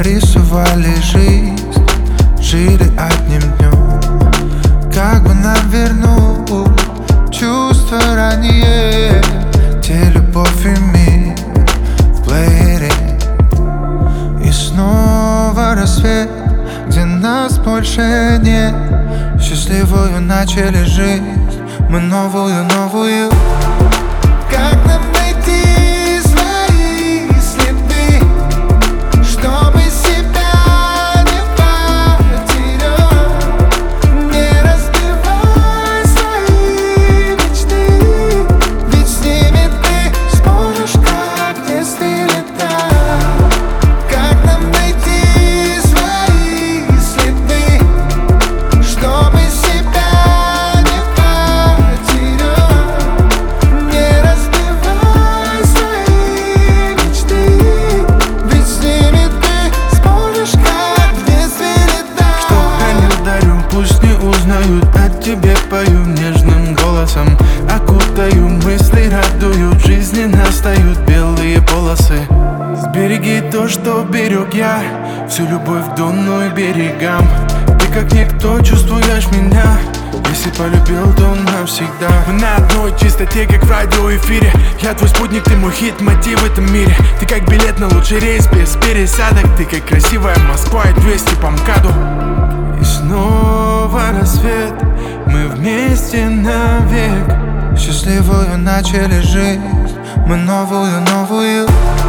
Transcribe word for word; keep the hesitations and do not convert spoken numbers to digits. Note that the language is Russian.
рисовали жизнь, жили одним днем. Как бы нам вернуть чувства ранее, где любовь и мир в плеере. И снова рассвет, где нас больше нет. Счастливую начали жизнь, мы новую, новую. Как нам найти свои следы, чтобы себя не потерять? Не разбивай свои мечты, ведь с ними ты сможешь, как если летать. Как нам найти свои следы, чтобы себя не потерять? Не разбивай свои мечты, ведь с ними ты сможешь, как в детстве летать. Что хранил, дарю, пусть не узнают, о тебе пою нежным голосом. Окутаю мысли, радуют, в жизни настают белые полосы. Сбереги то, что берег я, всю любовь к Дону и берегам. Ты как никто чувствуешь меня, если полюбил, то навсегда. Мы на одной чистоте, как в радиоэфире. Я твой спутник, ты мой хит-мотив в этом мире. Ты как билет на лучший рейс без пересадок. Ты как красивая Москва и двести по МКАДу. И снова рассвет, мы вместе навек. Счастливую начали жизнь, мы новую, новую.